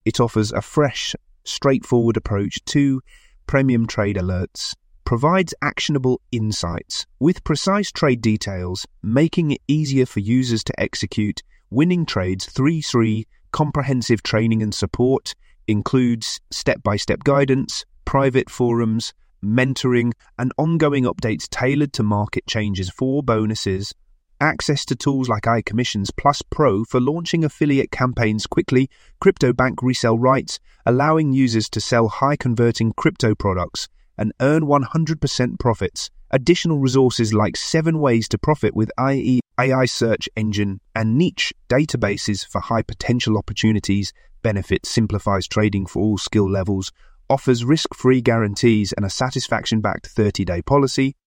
It offers a fresh, straightforward approach to premium trade alerts, provides actionable insights with precise trade details, making it easier for users to execute winning trades. 3 comprehensive training and support, includes step-by-step guidance, private forums, mentoring, and ongoing updates tailored to market changes. 4 bonuses. Access to tools like iCommissions Plus Pro for launching affiliate campaigns quickly, CryptoBank resell rights, allowing users to sell high-converting crypto products and earn 100% profits. Additional resources like 7 ways to profit with AI search engine and niche databases for high-potential opportunities. Benefits: simplifies trading for all skill levels, offers risk-free guarantees and a satisfaction-backed 30-day policy,